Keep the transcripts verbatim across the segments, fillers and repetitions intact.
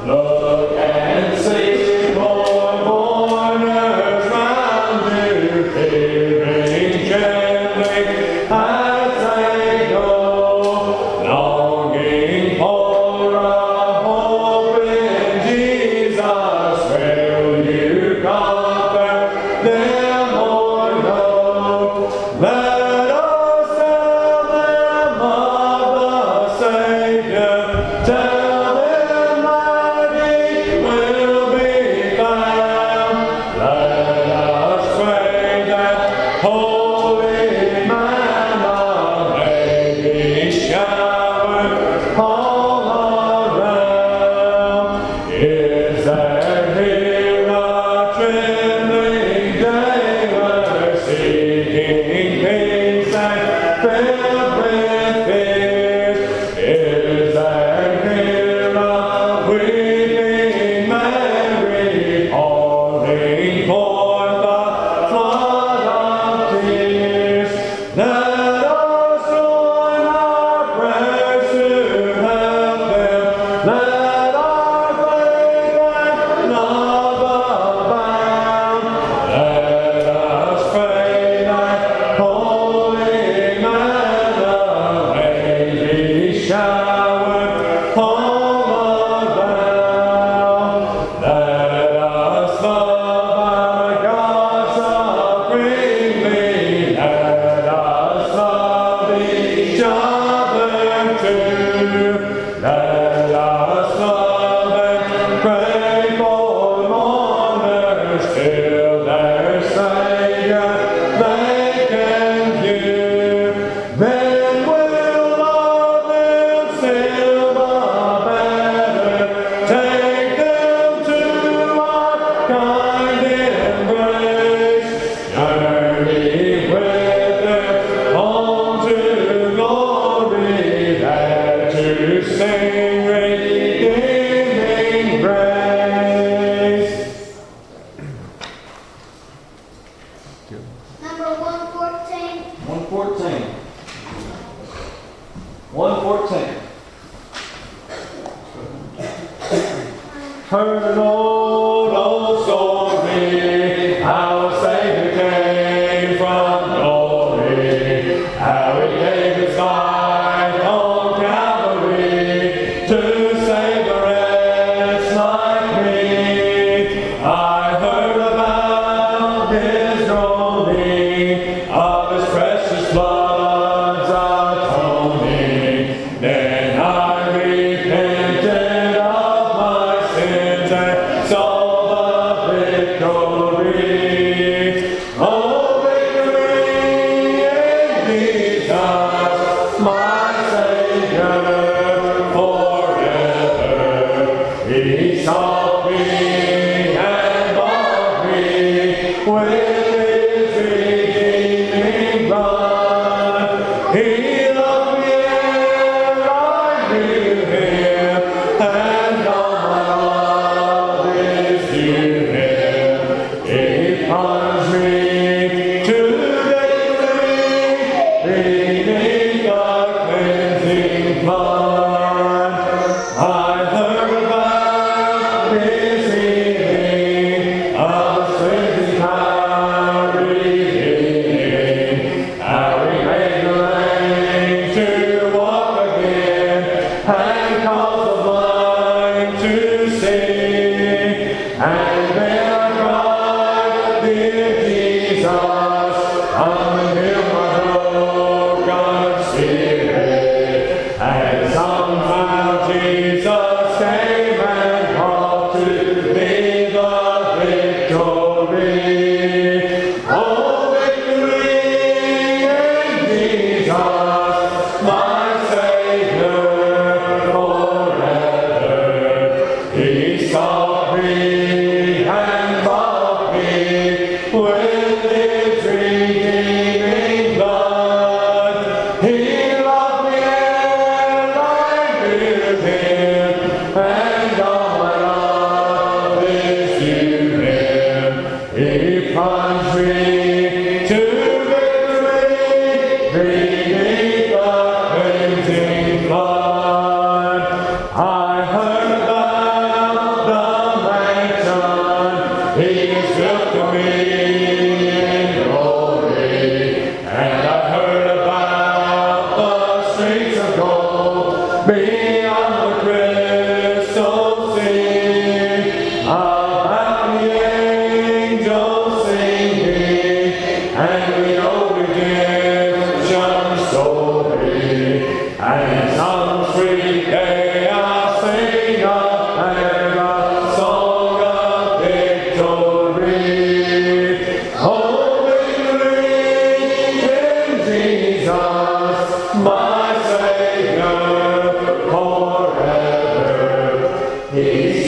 Look and see poor mourners round you, peering gently as they go, longing for a hope in Jesus. Will you comfort them or no? Let us tell them of the Savior. Tell them that He will be found. Let us pray that holy manna may be showered all around. Is there here a trembling jailer seeking peace and filled with fears? Is there here a weeping Mary pouring forth the flood of tears? Let us join our prayers to help them. Let our faith and love abound. Let us pray that holy manna may be showered all around. Let us love our God supremely. Let us love each other too. Let us love and pray for mourners till their Savior they can view. Then will love them still the better. Take them to our kind embrace. Journey with them home to glory, there to sing redeeming grace. Number one fourteen. one fourteen. one fourteen. Heard an old, old story, how a Savior came from glory, how He gave His life on Calvary to save a wretch like me. I heard about His groaning, of His precious blood's atoning. Then I repented of my sins and saw the victory. Oh, victory in Jesus, my Savior forever. He sought me and bought me with His redeeming blood. He loved me ere I knew Him, and all my love is due Him. He plunged me to victory, beneath the cleansing flood. I heard about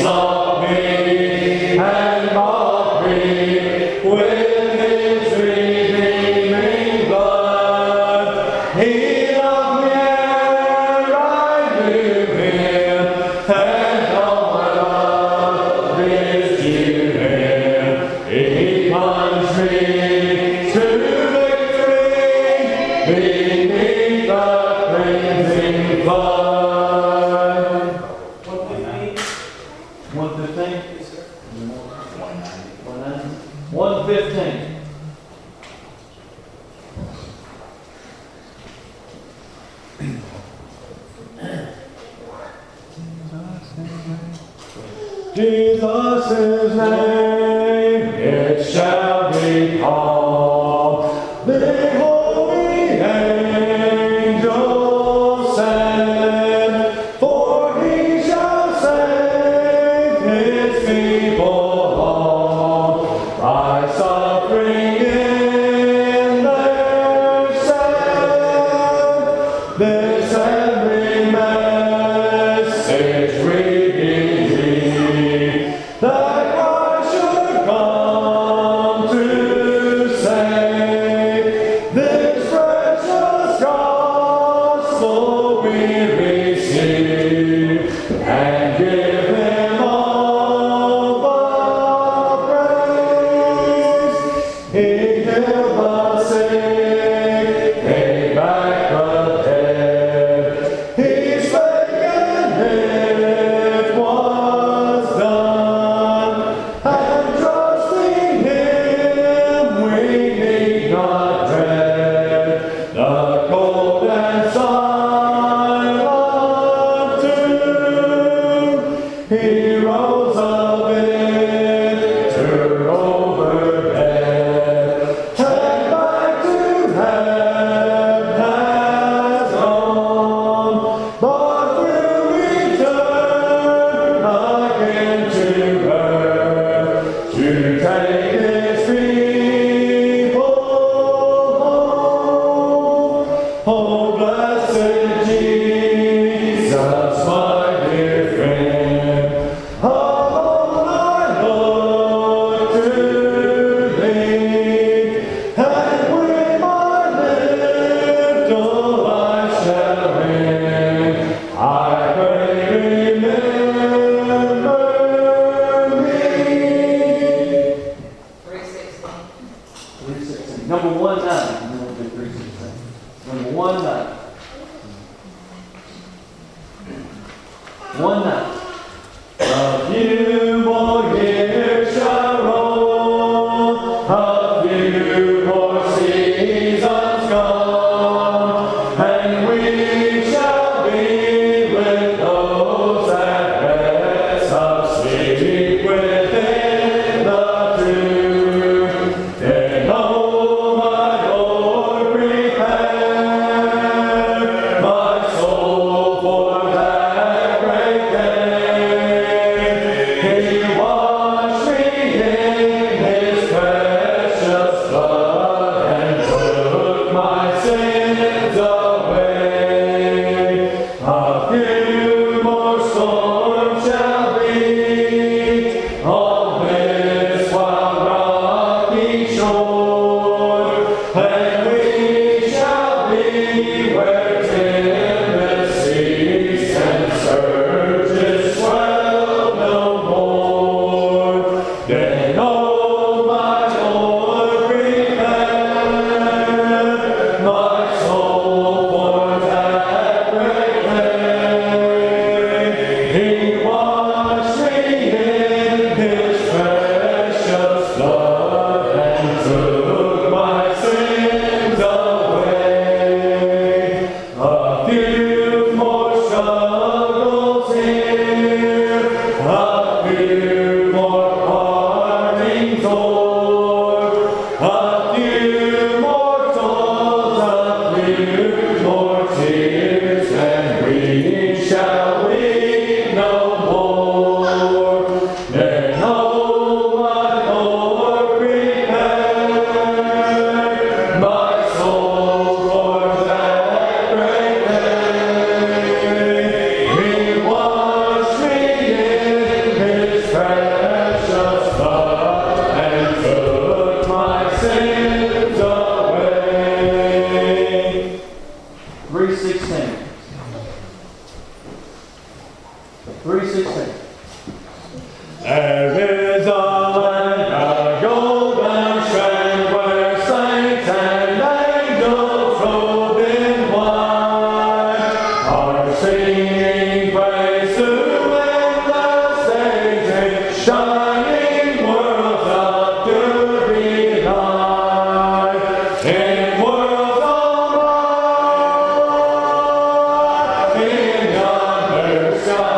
sought me and bought me with his redeeming blood. He loved me ere I knew him, and all my love is to him. He plunged me to victory beneath the cleansing flood. one fifteen? one fifteen. Jesus' name, it shall be called. The holy angels send, for he shall save his people home by suffering in their stead. This every message we that Christ should come to save. This precious gospel we receive and give him all the praise. He healed the sick, paid back the dead. He spake and it was done. And trusting him we need not dread the cold and silent tomb. He rose a victor over death, and back to heaven has gone, but will return again to earth to take his people home. Oh, blessed Jesus, my dear friend, alone I look to thee, and with my little I shall end. I pray remember me. three sixteen. three sixteen. Number one nine. And then we'll do three sixteen. Number one nine. One nine. A few more years shall roll, a few more seasons gone, and we shall be with those that rest asleep within the tomb. Then, oh my Lord, prepare my soul for that great day. He washed me in his precious blood and took my sins away. A few more storms shall be precious blood and took my sins away. three sixteen. three sixteen. There is a land, a golden strand, where saints and angels robed in white are singing praise to endless ages, shining worlds of purity light. In worlds of light, in yonder sky.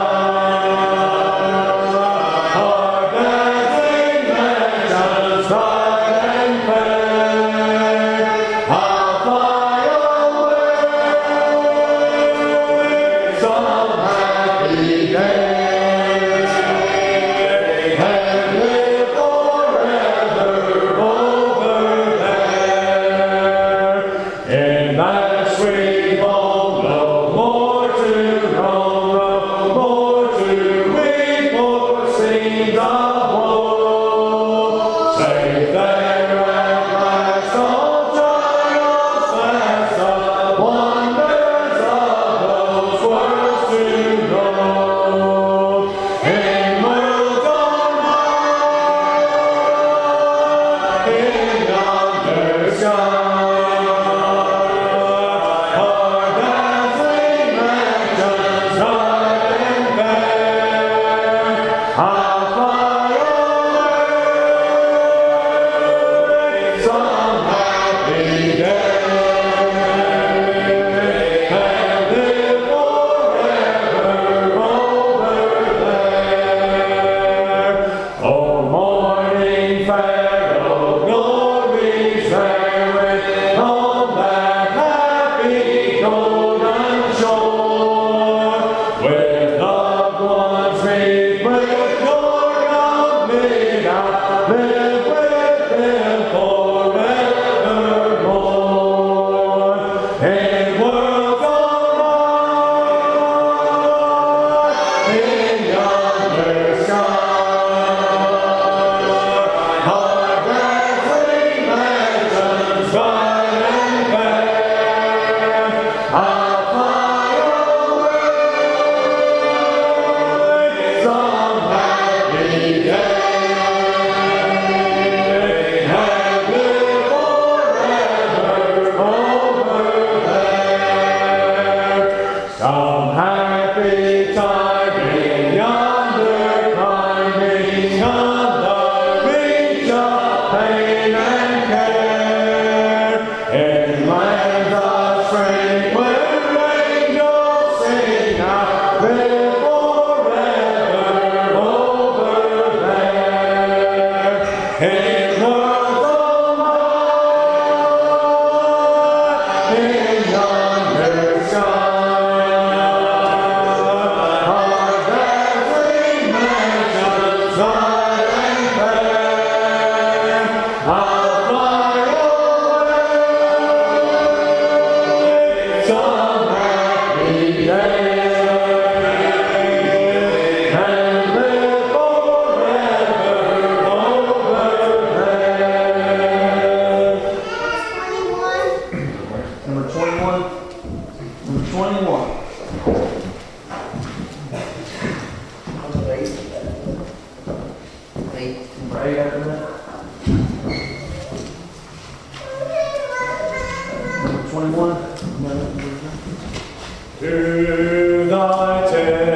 To thy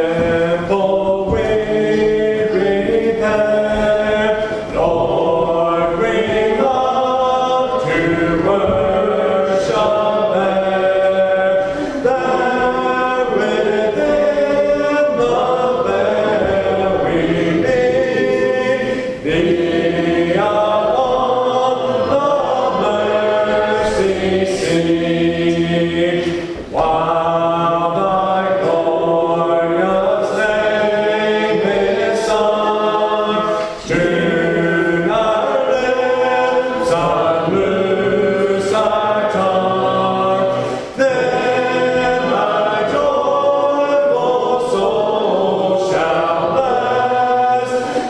temple we repair, Lord, we love to worship there. There within the veil we meet thee.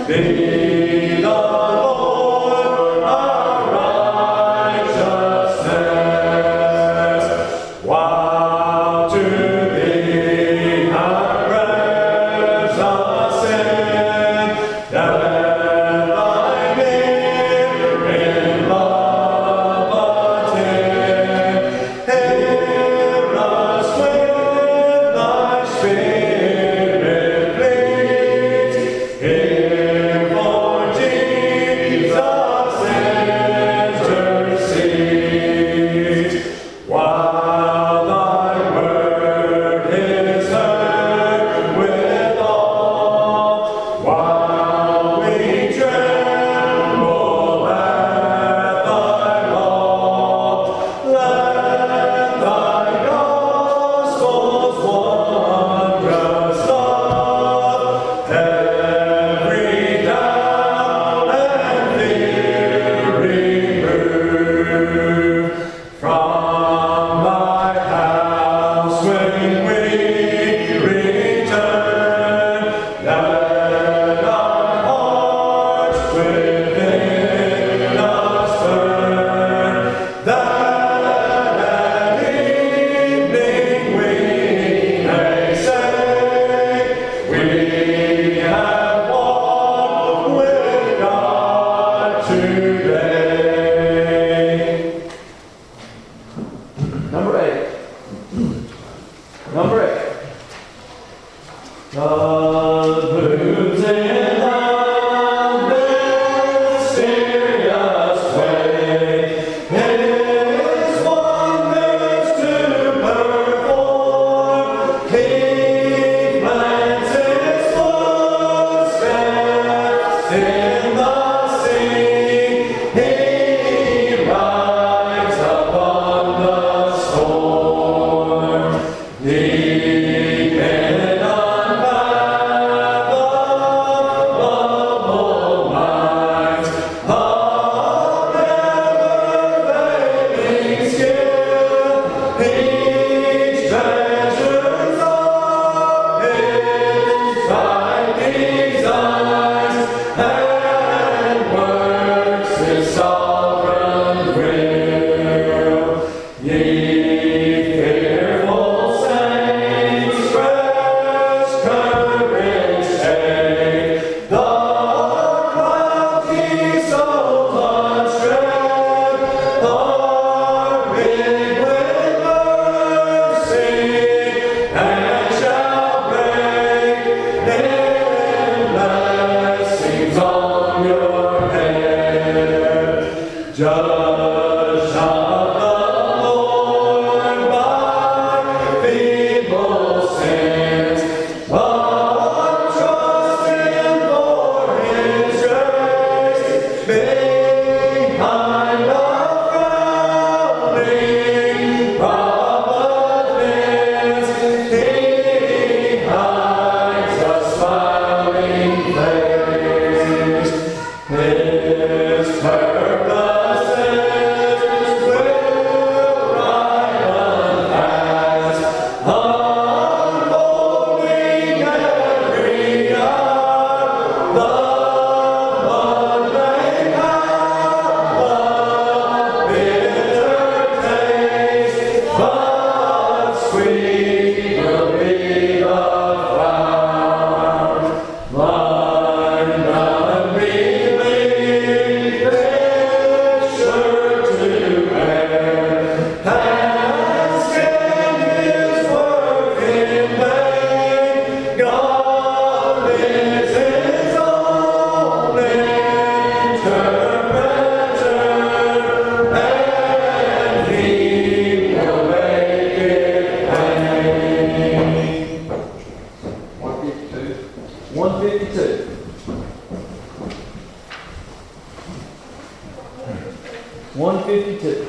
one fifty-two.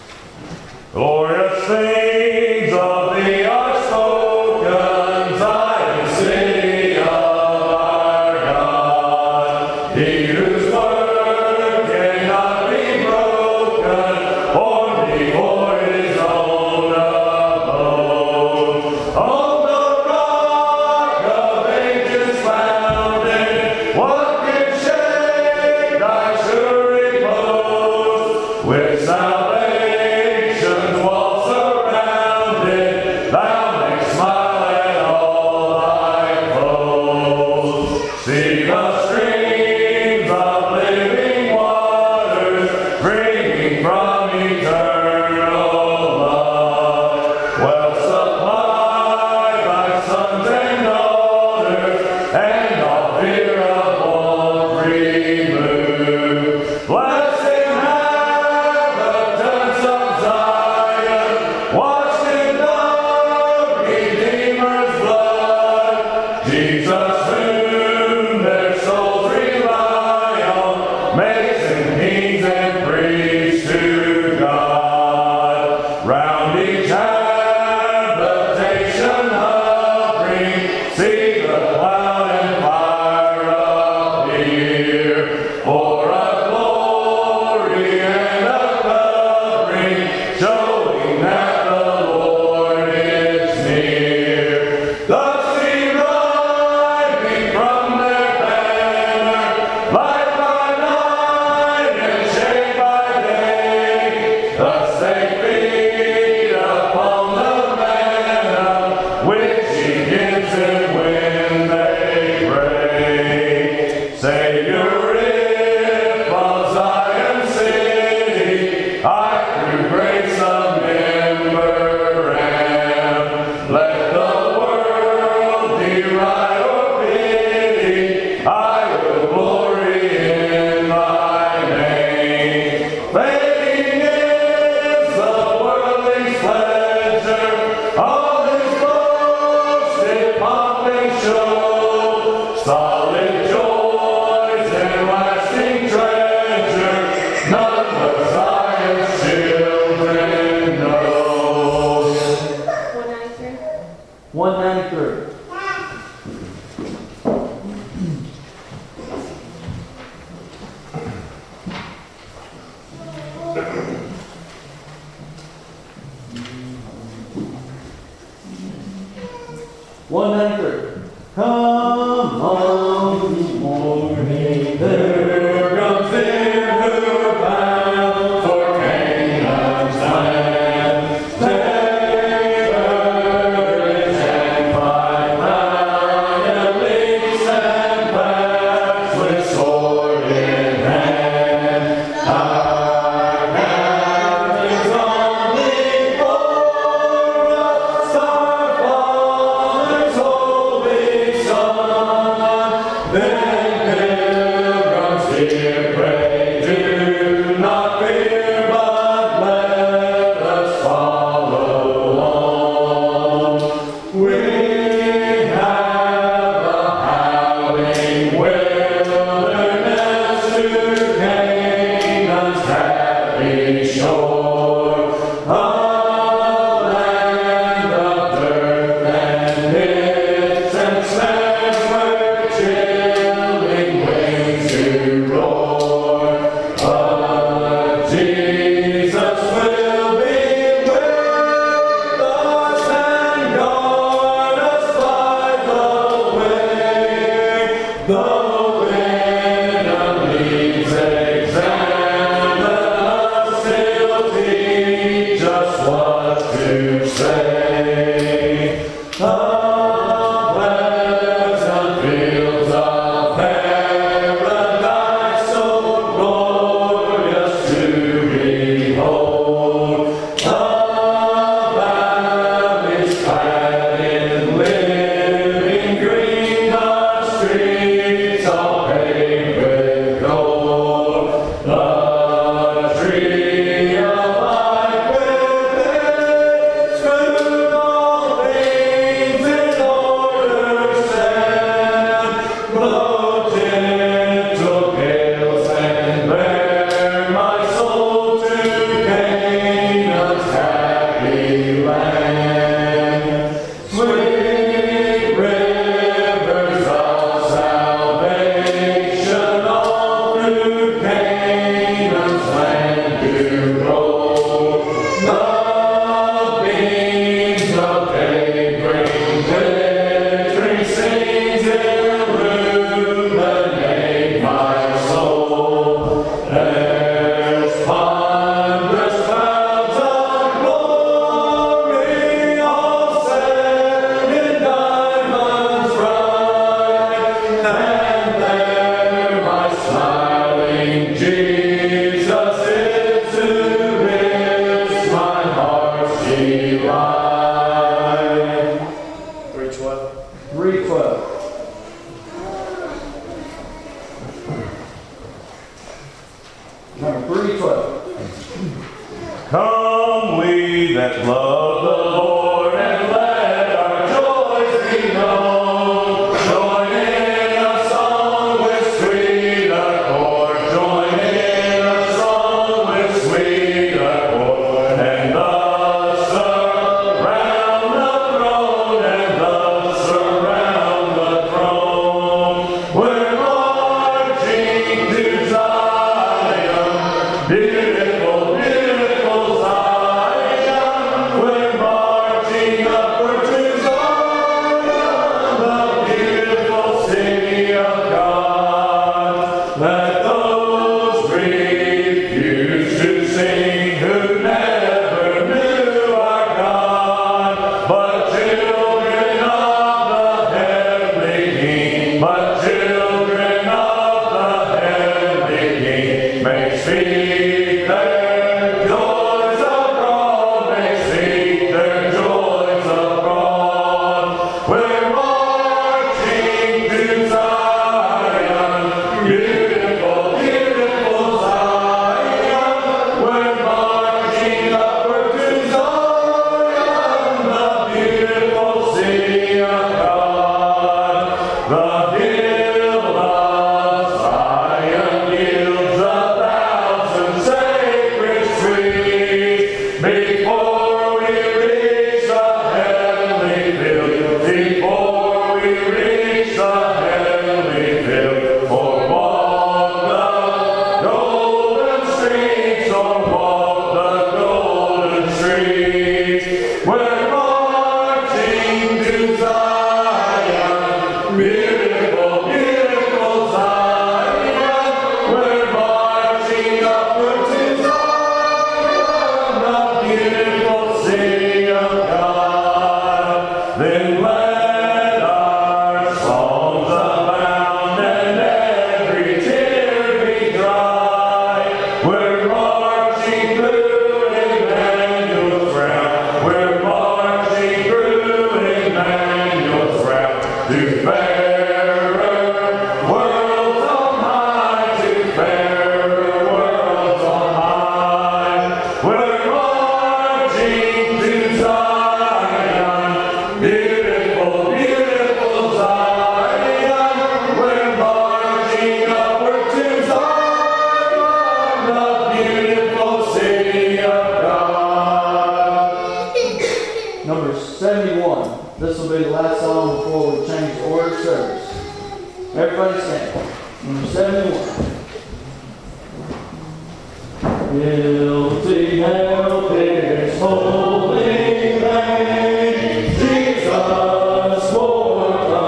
Glorious things of thee are spoken, Zion, city of our God. He whose word cannot be broken, or before his own abode. On the rock of ages founded, what can one ninety-three. Come on, morning, There comes in who bound for Canaan's land. Take burdens and fight valiantly, stand fast with sword in hand. Our captains gone before us, our father's holy Son. Then pilgrims here pray, do not fear, but let us follow on. We have a howling wilderness to Canaan's happy shore, a land of dirt and hits and snares where chilling winds do roar. But Jesus will be with us and guard us by the way. The wind leaves examine us, still teach us what to say. The pleasant fields of paradise, so glorious to behold. The valleys clad in living green, the streets all paved with gold. The tree of life with its fruit, all things in order stand. Blow gentle gales and bear my soul to Canaan's happy land. Sweet rivers of salvation all through Canaan's land do roll. The beams of day bring glittering scenes, illuminate my soul. There's ponderous clouds of glory, all set in diamonds bright, and there my smiling Jesus is, who is my heart's delight. three twelve. three twelve. Number three twelve. Come, we that love the Lord, and let our joys be known. Join in a song with sweet accord. Join in a song with sweet accord. And thus surround the throne, and thus surround the throne. We're marching to Zion, beautiful, beautiful Zion. We're marching Everybody stand. Number seventy-one. Guilty hell is holy name, Jesus for the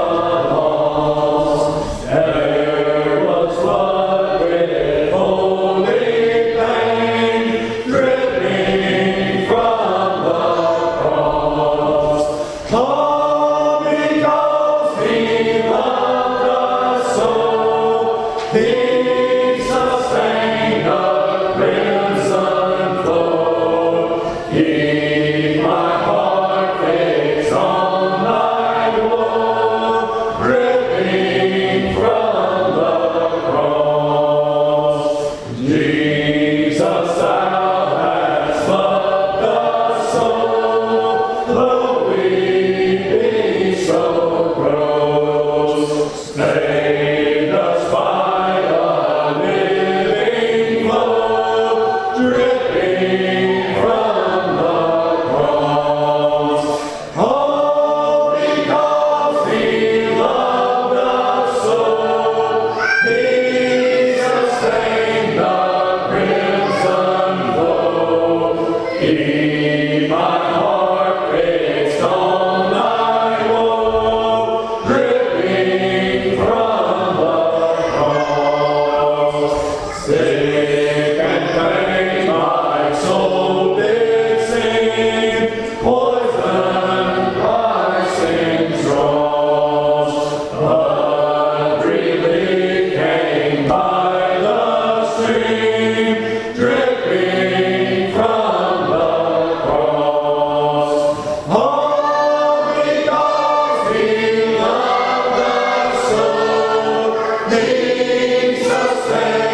lost. There was blood with holy pain dripping from the cross. Oh, because he loved us so, he sustained us. Crimson flow, keep my heart fixed on thy woe, dripping from the cross. Jesus, thou hast loved us so, though we be so gross, saved us by the living flow, dripping from the cross. Oh, because he loved us so, he sustained the crimson flow. Keep my heart fixed on thy woe, dripping from the cross. Sick and faint my soul did sing, poisoned by sin's dross. But relief came by the stream, dripping from the cross. Oh, because he loved us so, he sustained